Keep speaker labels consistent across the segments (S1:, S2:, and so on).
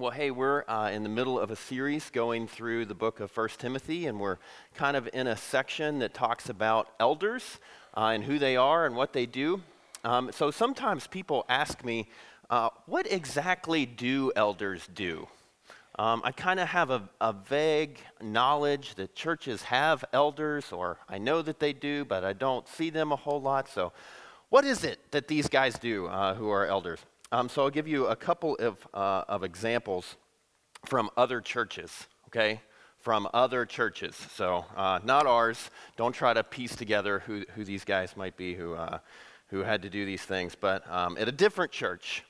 S1: Well, hey, we're in the middle of a series going through the book of First Timothy, and we're kind of in a section that talks about elders and who they are and what they do. So sometimes people ask me, what exactly do elders do? I kind of have a vague knowledge that churches have elders, or I know that they do, but I don't see them a whole lot. So what is it that these guys do who are elders? So I'll give you a couple of examples from other churches, okay? From other churches. So not ours. Don't try to piece together who these guys might be who had to do these things. But at a different church,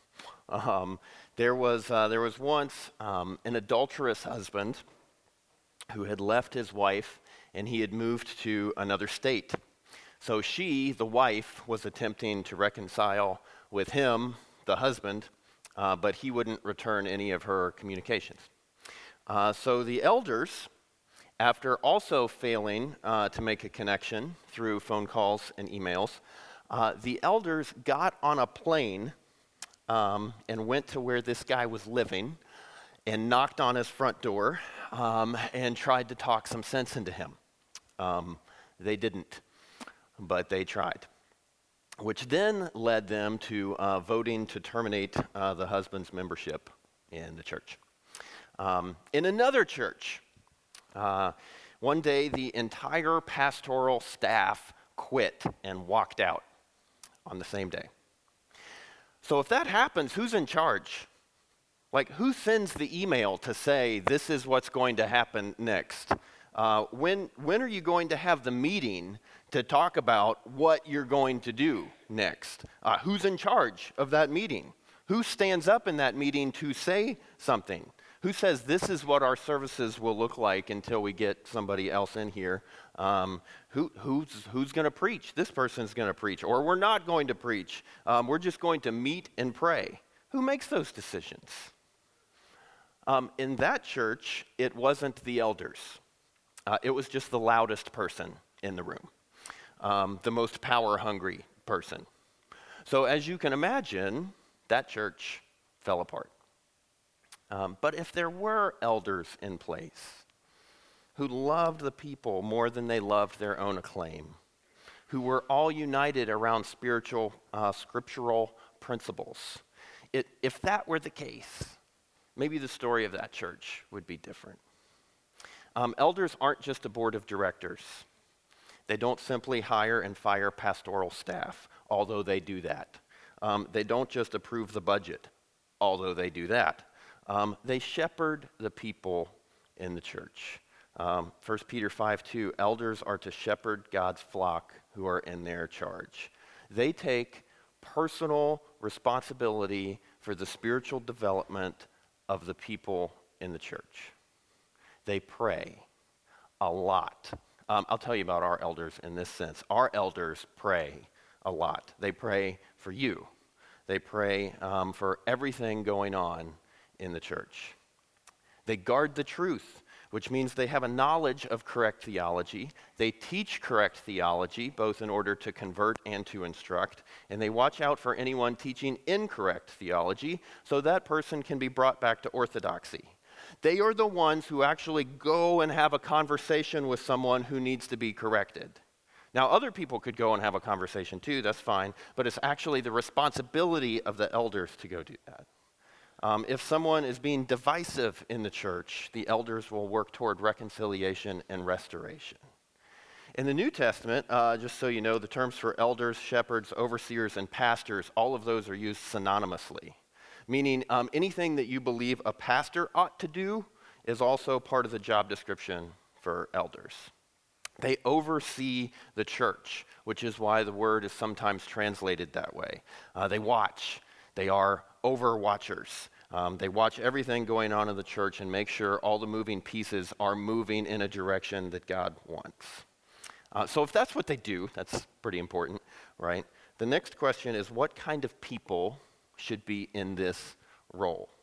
S1: there was once an adulterous husband who had left his wife and he had moved to another state. So she, the wife, was attempting to reconcile with him, the husband, but he wouldn't return any of her communications. So the elders, after also failing to make a connection through phone calls and emails, the elders got on a plane and went to where this guy was living and knocked on his front door and tried to talk some sense into him. They didn't, but they tried, which then led them to voting to terminate the husband's membership in the church. In another church, one day the entire pastoral staff quit and walked out on the same day. So if that happens, who's in charge? Like, who sends the email to say, this is what's going to happen next? When are you going to have the meeting to talk about what you're going to do next? Who's in charge of that meeting? Who stands up in that meeting to say something? Who says this is what our services will look like until we get somebody else in here? Who's going to preach? This person's going to preach, or we're not going to preach. We're just going to meet and pray. Who makes those decisions? In that church, it wasn't the elders. It was just the loudest person in the room, the most power-hungry person. So as you can imagine, that church fell apart. But if there were elders in place who loved the people more than they loved their own acclaim, who were all united around spiritual, scriptural principles, if that were the case, maybe the story of that church would be different. Elders aren't just a board of directors. They don't simply hire and fire pastoral staff, although they do that. They don't just approve the budget, although they do that. They shepherd the people in the church. 1 Peter 5:2, elders are to shepherd God's flock who are in their charge. They take personal responsibility for the spiritual development of the people in the church. They pray a lot. I'll tell you about our elders in this sense. Our elders pray a lot. They pray for you. They pray for everything going on in the church. They guard the truth, which means they have a knowledge of correct theology. They teach correct theology, both in order to convert and to instruct. And they watch out for anyone teaching incorrect theology, so that person can be brought back to orthodoxy. They are the ones who actually go and have a conversation with someone who needs to be corrected. Now, other people could go and have a conversation too, that's fine, but it's actually the responsibility of the elders to go do that. If someone is being divisive in the church, the elders will work toward reconciliation and restoration. In the New Testament, just so you know, the terms for elders, shepherds, overseers, and pastors, all of those are used synonymously. Meaning anything that you believe a pastor ought to do is also part of the job description for elders. They oversee the church, which is why the word is sometimes translated that way. They watch. They are overwatchers. They watch everything going on in the church and make sure all the moving pieces are moving in a direction that God wants. So if that's what they do, that's pretty important, right? The next question is, what kind of people should be in this role?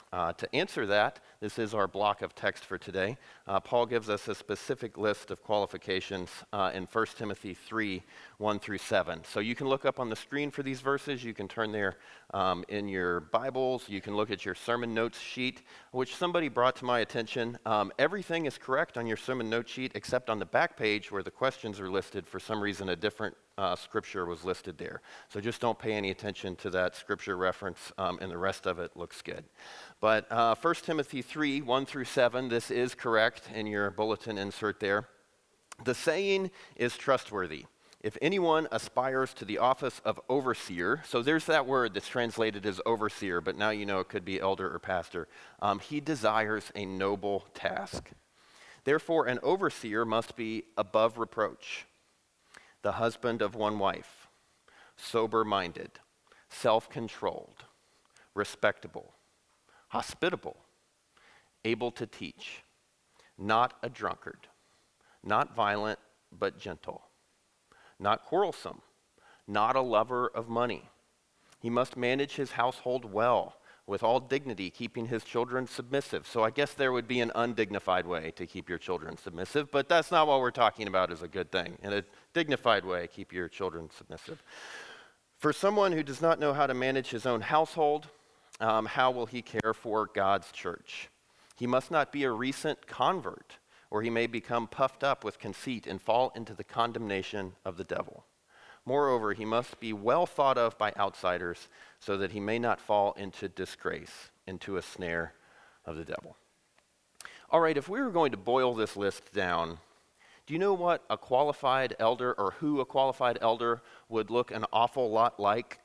S1: To answer that, this is our block of text for today. Paul gives us a specific list of qualifications in 1 Timothy 3, 1 through 7. So you can look up on the screen for these verses. You can turn there in your Bibles. You can look at your sermon notes sheet, which somebody brought to my attention. Everything is correct on your sermon note sheet except on the back page where the questions are listed. For some reason, a different scripture was listed there. So just don't pay any attention to that scripture reference, and the rest of it looks good. But 1 Timothy 3, 1 through 7, this is correct in your bulletin insert there. The saying is trustworthy. If anyone aspires to the office of overseer, so there's that word that's translated as overseer, but now you know it could be elder or pastor. He desires a noble task. Therefore, an overseer must be above reproach, the husband of one wife, sober-minded, self-controlled, respectable, hospitable, able to teach, not a drunkard, not violent, but gentle, not quarrelsome, not a lover of money. He must manage his household well, with all dignity, keeping his children submissive. So I guess there would be an undignified way to keep your children submissive, but that's not what we're talking about as a good thing. In a dignified way, keep your children submissive. For someone who does not know how to manage his own household, how will he care for God's church? He must not be a recent convert, or he may become puffed up with conceit and fall into the condemnation of the devil. Moreover, he must be well thought of by outsiders so that he may not fall into disgrace, into a snare of the devil. All right, if we were going to boil this list down, do you know what a qualified elder, or who a qualified elder would look an awful lot like?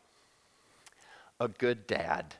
S1: A good dad.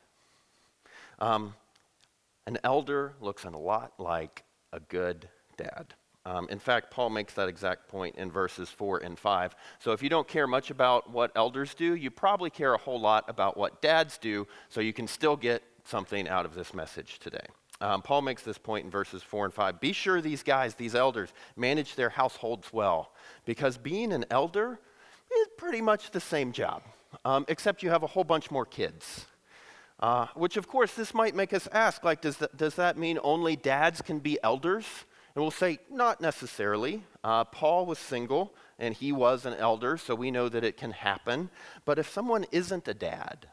S1: An elder looks a lot like a good dad. In fact, Paul makes that exact point in verses 4 and 5. So if you don't care much about what elders do, you probably care a whole lot about what dads do, so you can still get something out of this message today. Paul makes this point in verses 4 and 5. Be sure these guys, these elders, manage their households well, because being an elder is pretty much the same job, except you have a whole bunch more kids. Which, of course, this might make us ask, like, does that mean only dads can be elders? And we'll say, not necessarily. Paul was single, and he was an elder, so we know that it can happen. But if someone isn't a dad,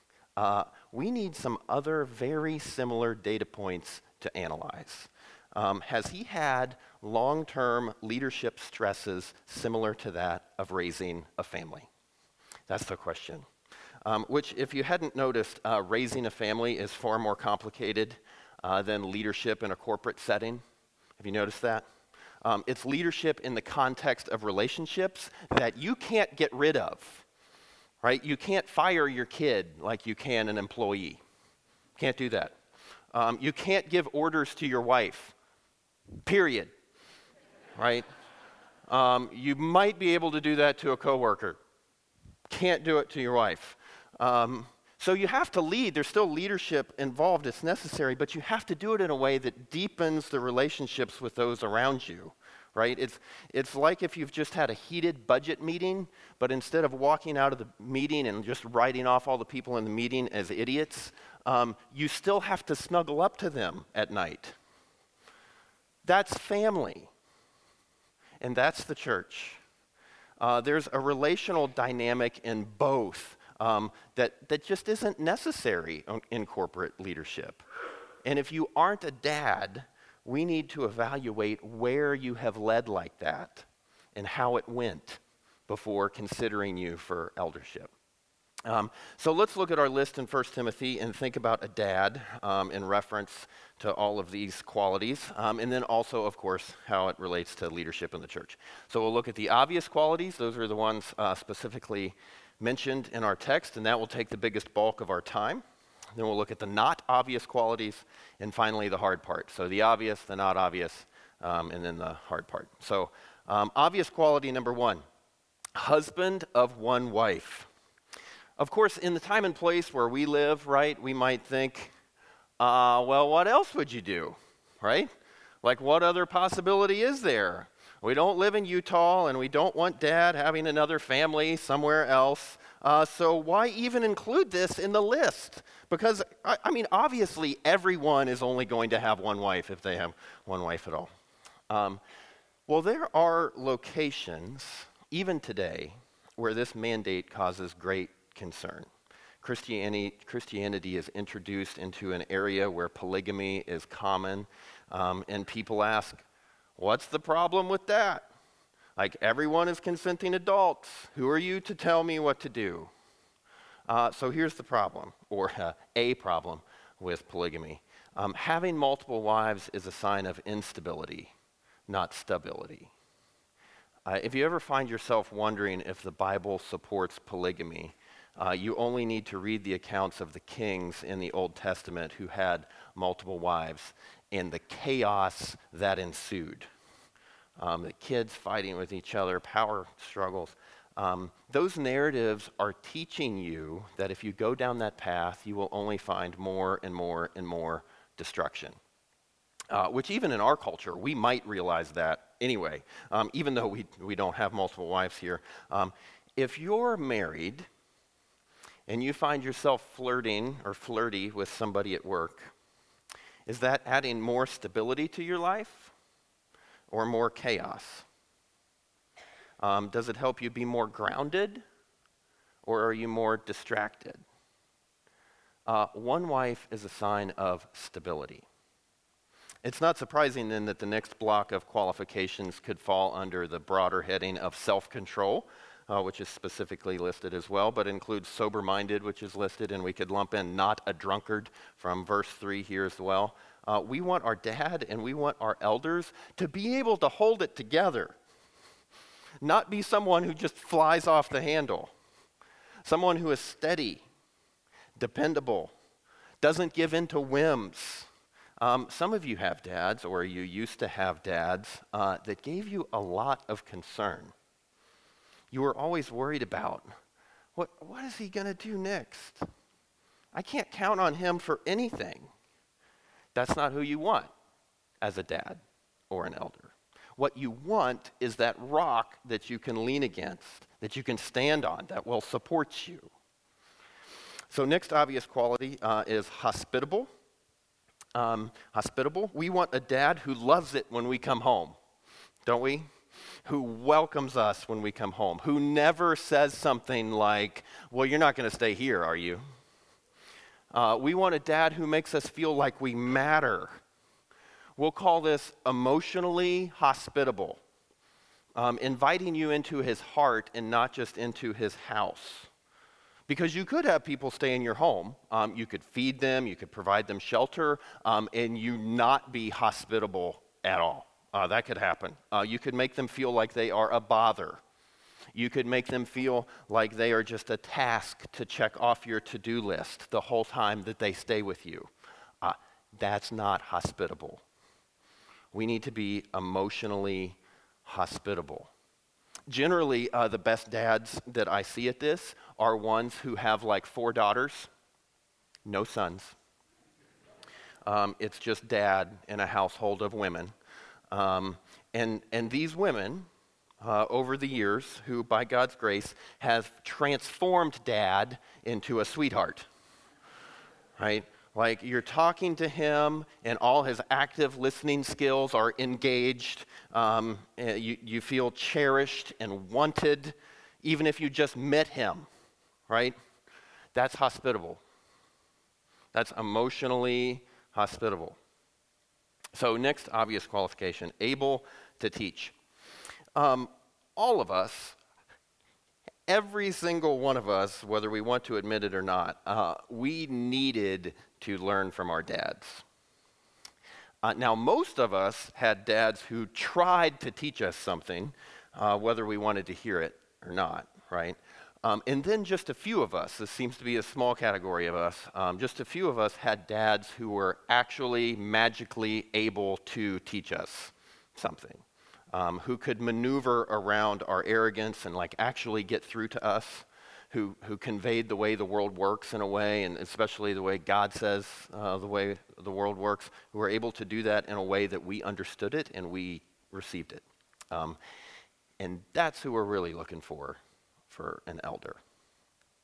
S1: we need some other very similar data points to analyze. Has he had long-term leadership stresses similar to that of raising a family? That's the question. Which, if you hadn't noticed, raising a family is far more complicated than leadership in a corporate setting. Have you noticed that? It's leadership in the context of relationships that you can't get rid of, right? You can't fire your kid like you can an employee. Can't do that. You can't give orders to your wife, period, right? You might be able to do that to a coworker. Can't do it to your wife. So you have to lead. There's still leadership involved. It's necessary, but you have to do it in a way that deepens the relationships with those around you, right? It's like if you've just had a heated budget meeting, but instead of walking out of the meeting and just writing off all the people in the meeting as idiots, you still have to snuggle up to them at night. That's family, and that's the church. There's a relational dynamic in both. That just isn't necessary in corporate leadership. And if you aren't a dad, we need to evaluate where you have led like that and how it went before considering you for eldership. So let's look at our list in 1 Timothy and think about a dad in reference to all of these qualities, and then also, of course, how it relates to leadership in the church. So we'll look at the obvious qualities. Those are the ones specifically mentioned in our text, and that will take the biggest bulk of our time. Then we'll look at the not obvious qualities, and finally the hard part. So the obvious, the not obvious, and then the hard part. So obvious quality number 1, husband of one wife. Of course, in the time and place where we live, right, we might think, well, what else would you do, right? Like, what other possibility is there? We don't live in Utah, and we don't want dad having another family somewhere else. So why even include this in the list? Because, I mean, obviously everyone is only going to have one wife if they have one wife at all. Well, there are locations, even today, where this mandate causes great concern. Christianity is introduced into an area where polygamy is common, and people ask, what's the problem with that? Like, everyone is consenting adults. Who are you to tell me what to do? So here's the problem, or a problem with polygamy. Having multiple wives is a sign of instability, not stability. If you ever find yourself wondering if the Bible supports polygamy, you only need to read the accounts of the kings in the Old Testament who had multiple wives and the chaos that ensued. The kids fighting with each other, power struggles. Those narratives are teaching you that if you go down that path, you will only find more and more and more destruction. Which even in our culture, we might realize that anyway, even though we don't have multiple wives here. If you're married and you find yourself flirting or flirty with somebody at work, is that adding more stability to your life or more chaos? Does it help you be more grounded, or are you more distracted? One wife is a sign of stability. It's not surprising then that the next block of qualifications could fall under the broader heading of self-control, which is specifically listed as well, but includes sober-minded, which is listed, and we could lump in not a drunkard from verse 3 here as well. We want our dad and we want our elders to be able to hold it together, not be someone who just flies off the handle, someone who is steady, dependable, doesn't give in to whims. Some of you have dads, or you used to have dads, that gave you a lot of concern. You were always worried about, what is he going to do next? I can't count on him for anything. That's not who you want as a dad or an elder. What you want is that rock that you can lean against, that you can stand on, that will support you. So next obvious quality is hospitable. Hospitable. We want a dad who loves it when we come home, don't we? Who welcomes us when we come home, who never says something like, well, you're not going to stay here, are you? We want a dad who makes us feel like we matter. We'll call this emotionally hospitable, inviting you into his heart and not just into his house. Because you could have people stay in your home. You could feed them, you could provide them shelter, and you not be hospitable at all. That could happen. You could make them feel like they are a bother. You could make them feel like they are just a task to check off your to-do list the whole time that they stay with you. That's not hospitable. We need to be emotionally hospitable. Generally, the best dads that I see at this are ones who have like 4 daughters, no sons. It's just dad in a household of women. And these women, over the years, who by God's grace have transformed dad into a sweetheart, right? Like you're talking to him and all his active listening skills are engaged. You feel cherished and wanted, even if you just met him, right? That's hospitable. That's emotionally hospitable. So next obvious qualification, able to teach. All of us, every single one of us, whether we want to admit it or not, we needed to learn from our dads. Now, most of us had dads who tried to teach us something, whether we wanted to hear it or not, right? And then just a few of us, this seems to be a small category of us, just a few of us had dads who were actually magically able to teach us something, who could maneuver around our arrogance and like actually get through to us, who conveyed the way the world works in a way, and especially the way God says the way the world works, who were able to do that in a way that we understood it and we received it. And that's who we're really looking for an elder.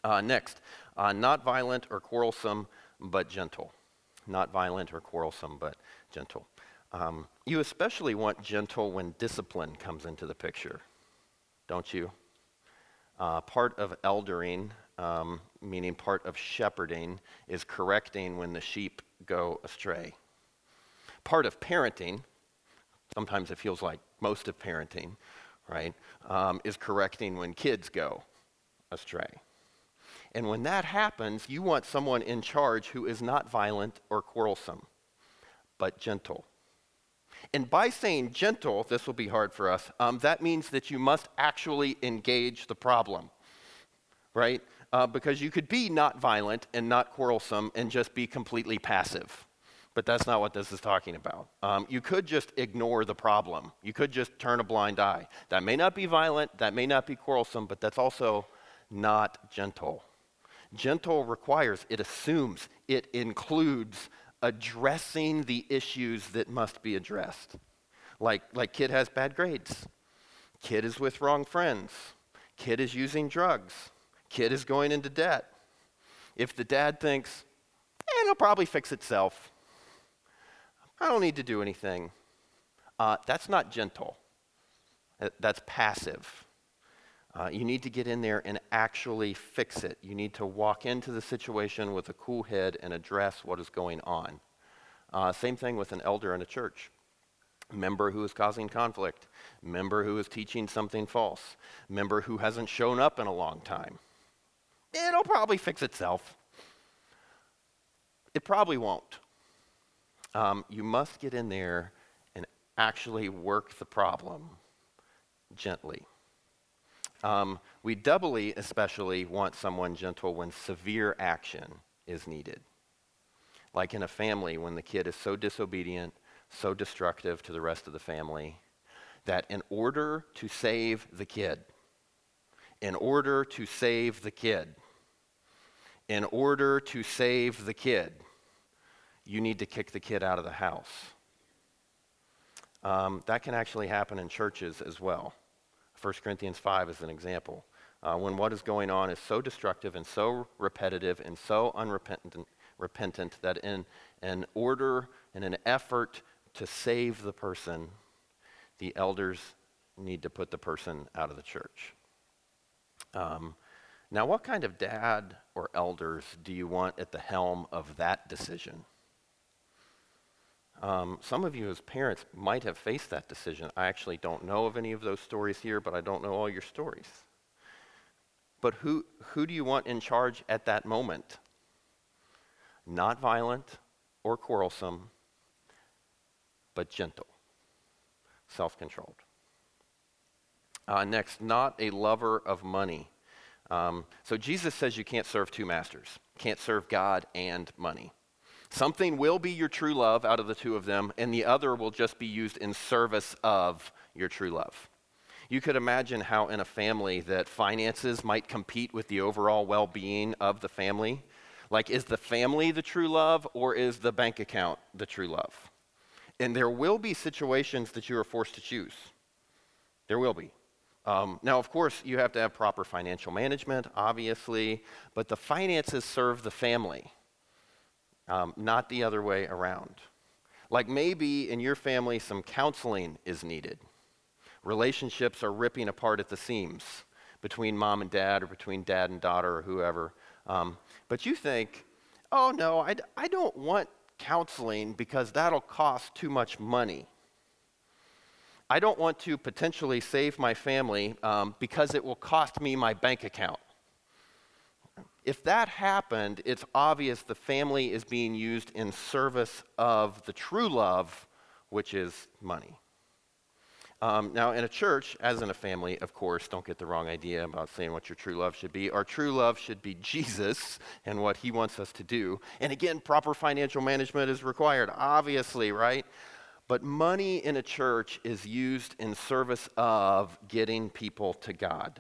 S1: Next, not violent or quarrelsome, but gentle. Not violent or quarrelsome, but gentle. You especially want gentle when discipline comes into the picture, don't you? Part of eldering, meaning part of shepherding, is correcting when the sheep go astray. Part of parenting, sometimes it feels like most of parenting, right, is correcting when kids go astray. And when that happens, you want someone in charge who is not violent or quarrelsome, but gentle. And by saying gentle, this will be hard for us, that means that you must actually engage the problem, right? Because you could be not violent and not quarrelsome and just be completely passive. But that's not what this is talking about. You could just ignore the problem. You could just turn a blind eye. That may not be violent, that may not be quarrelsome, but that's also not gentle. Gentle requires, it assumes, it includes addressing the issues that must be addressed. Like kid has bad grades, kid is with wrong friends, kid is using drugs, kid is going into debt. If the dad thinks, it'll probably fix itself, I don't need to do anything, that's not gentle. That's passive. You need to get in there and actually fix it. You need to walk into the situation with a cool head and address what is going on. Same thing with an elder in a church. Member who is causing conflict. Member who is teaching something false. Member who hasn't shown up in a long time. It'll probably fix itself. It probably won't. You must get in there and actually work the problem gently. We doubly, especially, want someone gentle when severe action is needed. Like in a family, when the kid is so disobedient, so destructive to the rest of the family, that in order to save the kid, in order to save the kid, in order to save the kid, you need to kick the kid out of the house. That can actually happen in churches as well. 1 Corinthians 5 is an example. When what is going on is so destructive and so repetitive and so unrepentant that in an order and an effort to save the person, the elders need to put the person out of the church. Now, what kind of dad or elders do you want at the helm of that decision? Some of you as parents might have faced that decision. I actually don't know of any of those stories here, but I don't know all your stories. But who do you want in charge at that moment? Not violent or quarrelsome, but gentle, self-controlled. Next, not a lover of money. So Jesus says you can't serve two masters. Can't serve God and money. Something will be your true love out of the two of them, and the other will just be used in service of your true love. You could imagine how in a family that finances might compete with the overall well-being of the family. Like, is the family the true love, or is the bank account the true love? And there will be situations that you are forced to choose. There will be. Now, of course, you have to have proper financial management, obviously, but the finances serve the family. Not the other way around. Like maybe in your family some counseling is needed. Relationships are ripping apart at the seams between mom and dad or between dad and daughter or whoever. But you think, oh no, I don't want counseling because that'll cost too much money. I don't want to potentially save my family because it will cost me my bank account. If that happened, it's obvious the family is being used in service of the true love, which is money. Now, in a church, as in a family, of course, don't get the wrong idea about saying what your true love should be. Our true love should be Jesus and what he wants us to do. And again, proper financial management is required, obviously, right? But money in a church is used in service of getting people to God.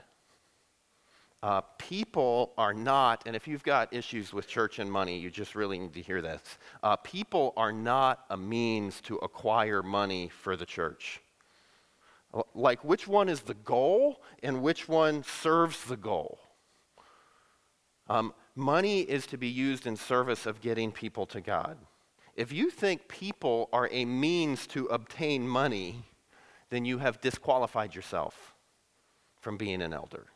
S1: People are not, and if you've got issues with church and money, you just really need to hear this. People are not a means to acquire money for the church. Like, which one is the goal and which one serves the goal? Money is to be used in service of getting people to God. If you think people are a means to obtain money, then you have disqualified yourself from being an elder.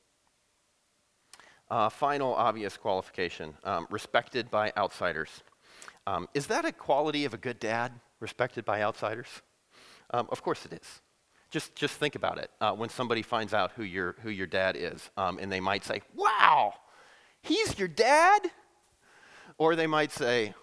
S1: Final obvious qualification, respected by outsiders. Is that a quality of a good dad, respected by outsiders? Of course it is. Just think about it. When somebody finds out who your dad is, and they might say, "Wow, he's your dad?" Or they might say,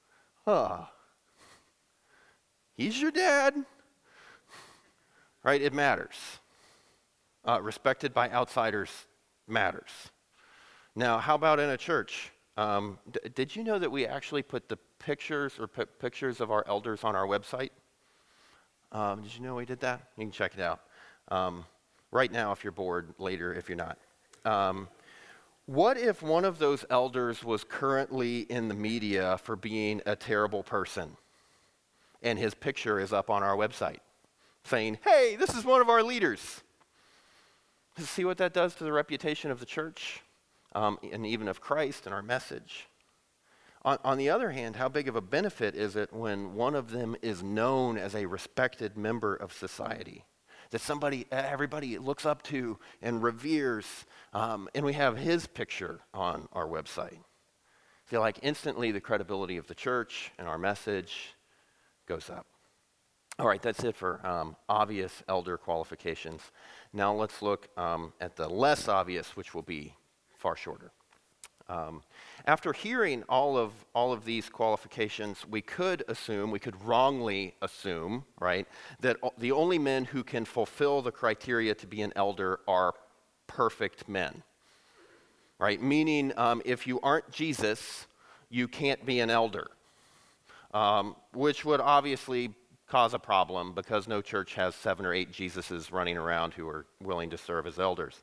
S1: he's your dad? Right? It matters. Respected by outsiders matters. Now, how about in a church? Did you know that we actually put the pictures of our elders on our website? Did you know we did that? You can check it out. Right now, if you're bored, later if you're not. What if one of those elders was currently in the media for being a terrible person, and his picture is up on our website saying, "Hey, this is one of our leaders"? See what that does to the reputation of the church, and even of Christ and our message. On the other hand, how big of a benefit is it when one of them is known as a respected member of society? That everybody looks up to and reveres, and we have his picture on our website. See, like instantly the credibility of the church and our message goes up. All right, that's it for obvious elder qualifications. Now let's look at the less obvious, which will be far shorter. After hearing all of these qualifications, we could wrongly assume, right, that the only men who can fulfill the criteria to be an elder are perfect men, right? Meaning, if you aren't Jesus, you can't be an elder, which would obviously cause a problem because no church has 7 or 8 Jesuses running around who are willing to serve as elders.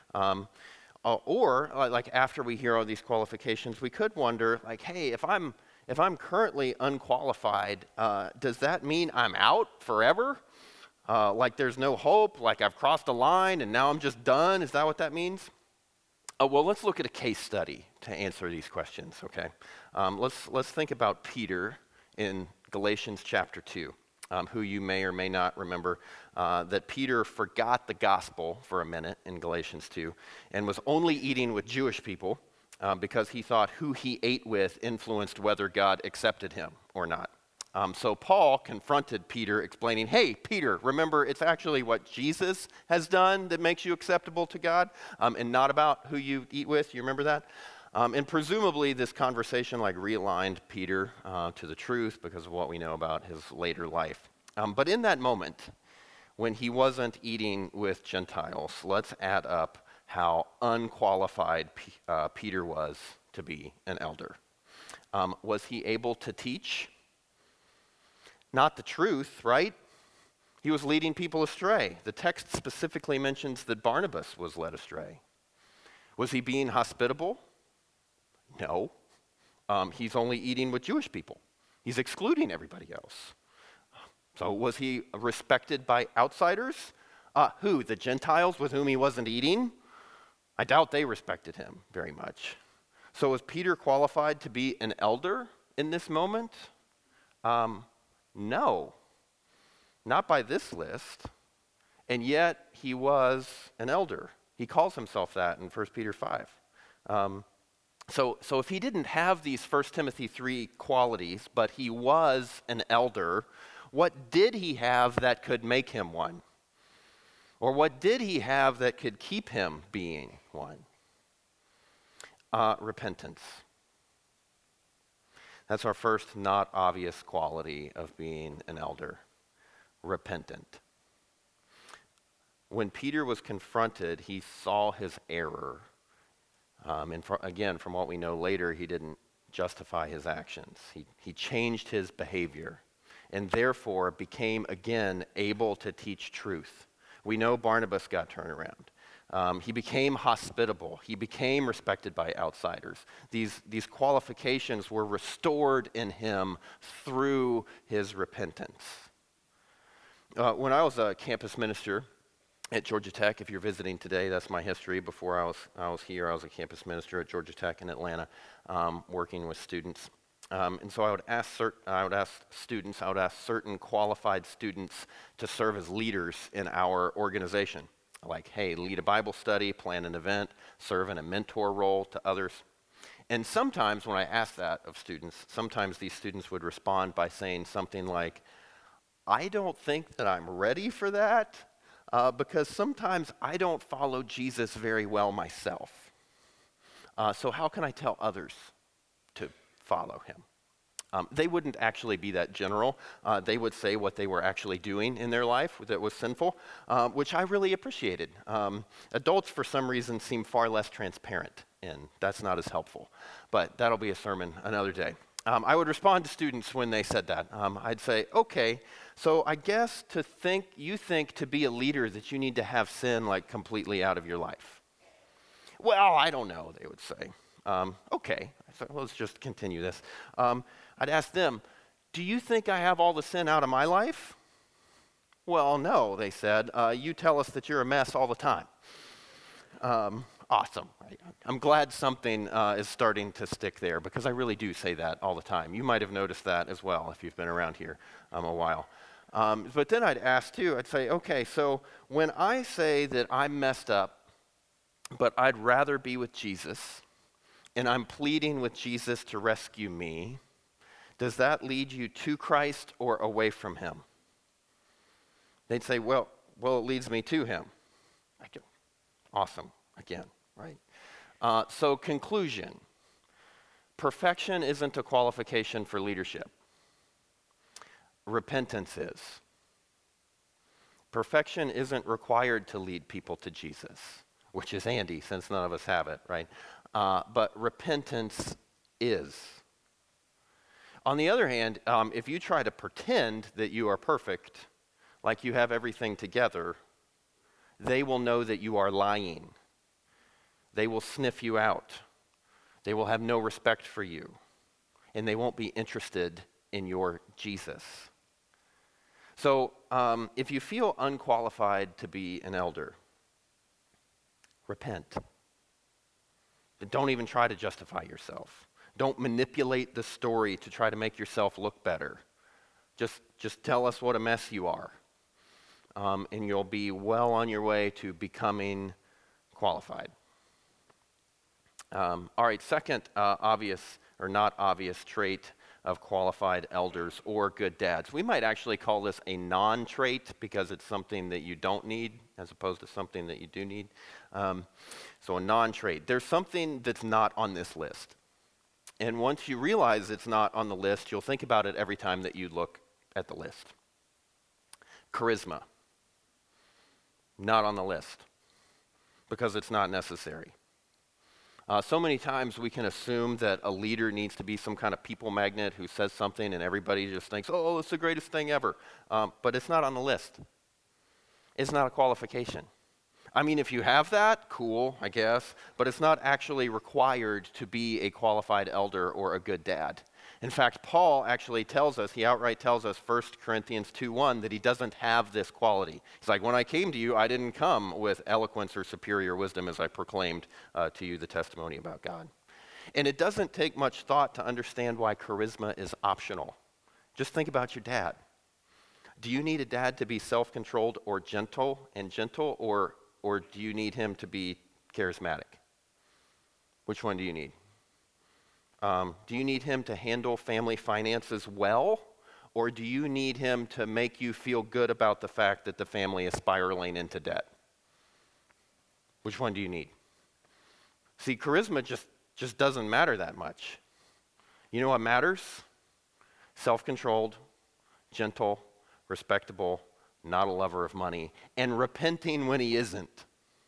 S1: Or like after we hear all these qualifications, we could wonder, like, hey, if I'm currently unqualified, does that mean I'm out forever? Like there's no hope, like I've crossed a line and now I'm just done? Is that what that means? Well, let's look at a case study to answer these questions, okay? Let's think about Peter in Galatians chapter 2. Who you may or may not remember, that Peter forgot the gospel for a minute in Galatians 2 and was only eating with Jewish people because he thought who he ate with influenced whether God accepted him or not. So Paul confronted Peter explaining, "Hey, Peter, remember it's actually what Jesus has done that makes you acceptable to God and not about who you eat with." You remember that? And presumably this conversation realigned Peter to the truth because of what we know about his later life. But in that moment, when he wasn't eating with Gentiles, let's add up how unqualified Peter was to be an elder. Was he able to teach? Not the truth, right? He was leading people astray. The text specifically mentions that Barnabas was led astray. Was he being hospitable? No. He's only eating with Jewish people. He's excluding everybody else. So was he respected by outsiders? Who? The Gentiles with whom he wasn't eating? I doubt they respected him very much. So was Peter qualified to be an elder in this moment? No. Not by this list. And yet he was an elder. He calls himself that in 1 Peter 5. So if he didn't have these 1 Timothy 3 qualities, but he was an elder, what did he have that could make him one? Or what did he have that could keep him being one? Repentance. That's our first not obvious quality of being an elder. Repentant. When Peter was confronted, he saw his error. Again, from what we know later, he didn't justify his actions. He changed his behavior and therefore became again able to teach truth. We know Barnabas got turned around. He became hospitable. He became respected by outsiders. These qualifications were restored in him through his repentance. When I was a campus minister, at Georgia Tech. If you're visiting today, that's my history. Before I was here, I was a campus minister at Georgia Tech in Atlanta, working with students. And so I would ask certain qualified students to serve as leaders in our organization. Like, hey, lead a Bible study, plan an event, serve in a mentor role to others. And sometimes when I asked that of students, sometimes these students would respond by saying something like, I don't think that I'm ready for that because sometimes I don't follow Jesus very well myself. So how can I tell others to follow him? They wouldn't actually be that general. They would say what they were actually doing in their life that was sinful, which I really appreciated. Adults, for some reason, seem far less transparent, and that's not as helpful. But that'll be a sermon another day. I would respond to students when they said that. I'd say, okay, so I guess you think to be a leader that you need to have sin like completely out of your life. Well, I don't know, they would say. Okay, so let's just continue this. I'd ask them, do you think I have all the sin out of my life? Well, no, they said. You tell us that you're a mess all the time. Awesome. I'm glad something is starting to stick there because I really do say that all the time. You might have noticed that as well if you've been around here a while. But then I'd ask too, I'd say, okay, so when I say that I'm messed up, but I'd rather be with Jesus, and I'm pleading with Jesus to rescue me, does that lead you to Christ or away from him? They'd say, well, it leads me to him. Awesome, again, right? So conclusion, perfection isn't a qualification for leadership. Repentance is. Perfection isn't required to lead people to Jesus, which is handy since none of us have it, right? But repentance is. On the other hand, if you try to pretend that you are perfect, like you have everything together, they will know that you are lying. They will sniff you out. They will have no respect for you. And they won't be interested in your Jesus. So if you feel unqualified to be an elder, repent. Don't even try to justify yourself. Don't manipulate the story to try to make yourself look better. Just tell us what a mess you are. And you'll be well on your way to becoming qualified. All right, second obvious or not obvious trait of qualified elders or good dads. We might actually call this a non-trait because it's something that you don't need as opposed to something that you do need. So a non-trait. There's something that's not on this list. And once you realize it's not on the list, you'll think about it every time that you look at the list. Charisma. Not on the list because it's not necessary. So many times we can assume that a leader needs to be some kind of people magnet who says something and everybody just thinks, oh, it's the greatest thing ever. But it's not on the list. It's not a qualification. I mean, if you have that, cool, I guess, but it's not actually required to be a qualified elder or a good dad. In fact, Paul actually tells us, he outright tells us, 1 Corinthians 2:1, that he doesn't have this quality. He's like, when I came to you, I didn't come with eloquence or superior wisdom as I proclaimed to you the testimony about God. And it doesn't take much thought to understand why charisma is optional. Just think about your dad. Do you need a dad to be self-controlled or gentle, or do you need him to be charismatic? Which one do you need? Do you need him to handle family finances well, or do you need him to make you feel good about the fact that the family is spiraling into debt? Which one do you need? See, charisma just doesn't matter that much. You know what matters? Self-controlled, gentle, respectable, not a lover of money, and repenting when he isn't.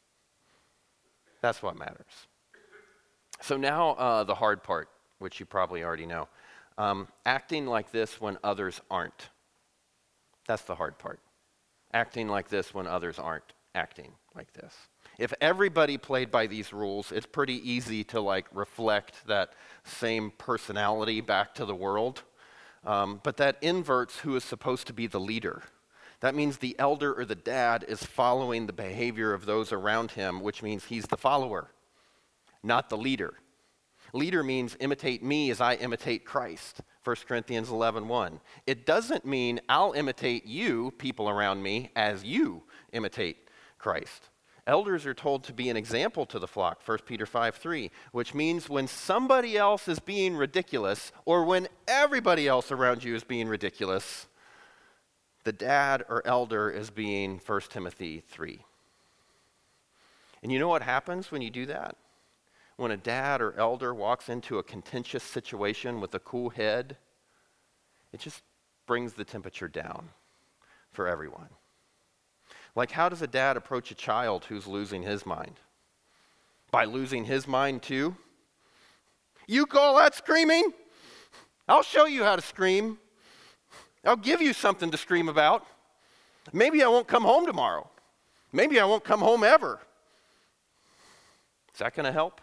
S1: That's what matters. So now the hard part, which you probably already know. Acting like this when others aren't. That's the hard part. Acting like this when others aren't acting like this. If everybody played by these rules, it's pretty easy to reflect that same personality back to the world. But that inverts who is supposed to be the leader. That means the elder or the dad is following the behavior of those around him, which means he's the follower, not the leader. Leader means imitate me as I imitate Christ, 1 Corinthians 11:1. It doesn't mean I'll imitate you, people around me, as you imitate Christ. Elders are told to be an example to the flock, 1 Peter 5:3, which means when somebody else is being ridiculous, or when everybody else around you is being ridiculous, the dad or elder is being 1 Timothy 3. And you know what happens when you do that? When a dad or elder walks into a contentious situation with a cool head, it just brings the temperature down for everyone. Like, how does a dad approach a child who's losing his mind? By losing his mind too? You call that screaming? I'll show you how to scream. I'll give you something to scream about. Maybe I won't come home tomorrow. Maybe I won't come home ever. Is that going to help?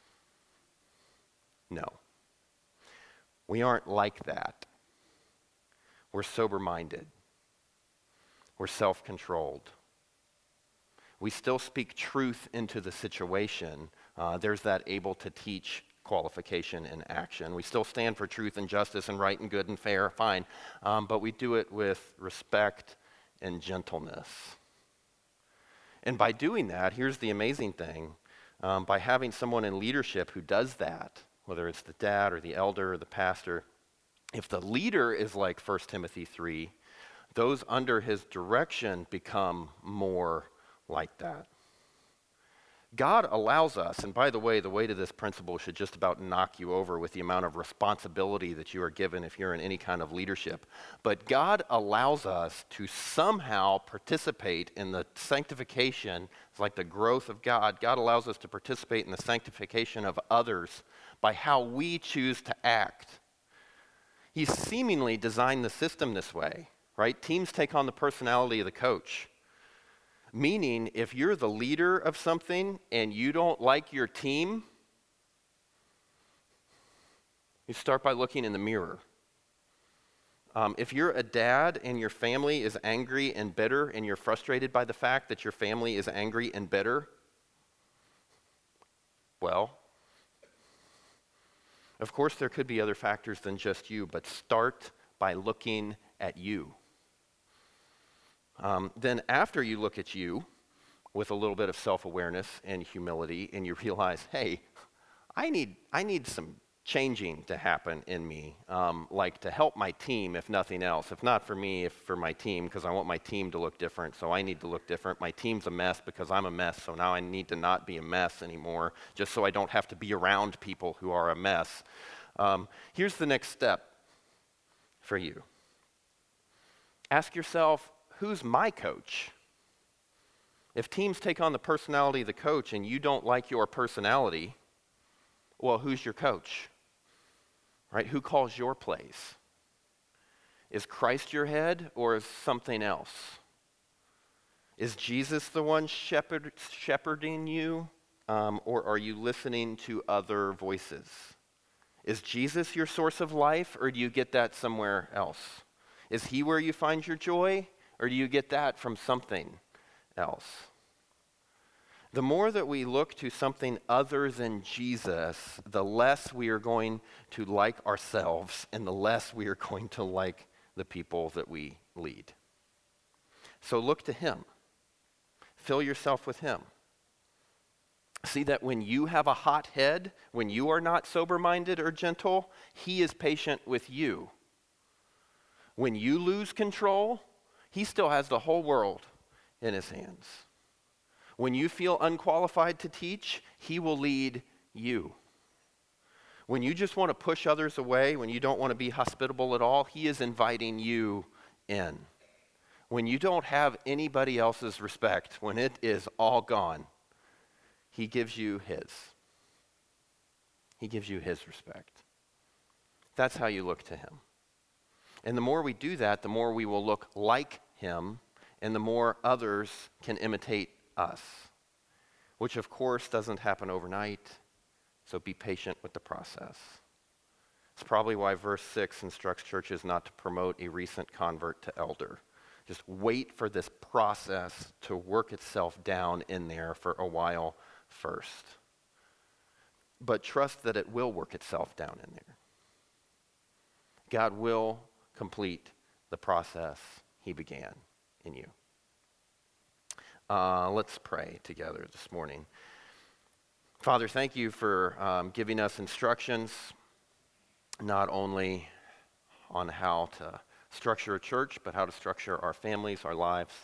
S1: No. We aren't like that. We're sober-minded. We're self-controlled. We still speak truth into the situation. There's that able to teach qualification in action. We still stand for truth and justice and right and good and fair, fine. But we do it with respect and gentleness. And by doing that, here's the amazing thing. By having someone in leadership who does that, whether it's the dad or the elder or the pastor, if the leader is like 1 Timothy 3, those under his direction become more like that. God allows us, and by the weight of this principle should just about knock you over with the amount of responsibility that you are given if you're in any kind of leadership. But God allows us to somehow participate in the sanctification, it's like the growth of God. God allows us to participate in the sanctification of others by how we choose to act. He's seemingly designed the system this way, right? Teams take on the personality of the coach. Meaning, if you're the leader of something and you don't like your team, you start by looking in the mirror. If you're a dad and your family is angry and bitter and you're frustrated by the fact that your family is angry and bitter, well, of course there could be other factors than just you, but start by looking at you. Then after you look at you with a little bit of self-awareness and humility and you realize, hey, I need some changing to happen in me, like to help my team if nothing else. If not for me, if for my team, because I want my team to look different, so I need to look different. My team's a mess because I'm a mess, so now I need to not be a mess anymore, just so I don't have to be around people who are a mess. Here's the next step for you. Ask yourself, who's my coach? If teams take on the personality of the coach and you don't like your personality, well, who's your coach? Right? Who calls your plays? Is Christ your head or is something else? Is Jesus the one shepherding you, or are you listening to other voices? Is Jesus your source of life, or do you get that somewhere else? Is he where you find your joy, or do you get that from something else? The more that we look to something other than Jesus, the less we are going to like ourselves and the less we are going to like the people that we lead. So look to him. Fill yourself with him. See that when you have a hot head, when you are not sober-minded or gentle, he is patient with you. When you lose control, he still has the whole world in his hands. When you feel unqualified to teach, he will lead you. When you just want to push others away, when you don't want to be hospitable at all, he is inviting you in. When you don't have anybody else's respect, when it is all gone, he gives you his. He gives you his respect. That's how you look to him. And the more we do that, the more we will look like him, and the more others can imitate us, which of course doesn't happen overnight, so be patient with the process. It's probably why verse 6 instructs churches not to promote a recent convert to elder. Just wait for this process to work itself down in there for a while first. But trust that it will work itself down in there. God will complete the process he began in you. Let's pray together this morning. Father, thank you for giving us instructions, not only on how to structure a church, but how to structure our families, our lives,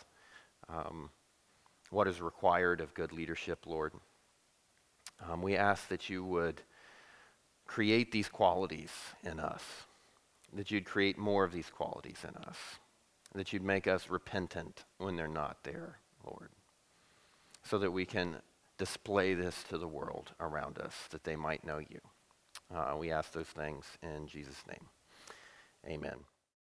S1: what is required of good leadership, Lord. We ask that you would create these qualities in us, that you'd create more of these qualities in us, that you'd make us repentant when they're not there, Lord, so that we can display this to the world around us, that they might know you. We ask those things in Jesus' name. Amen.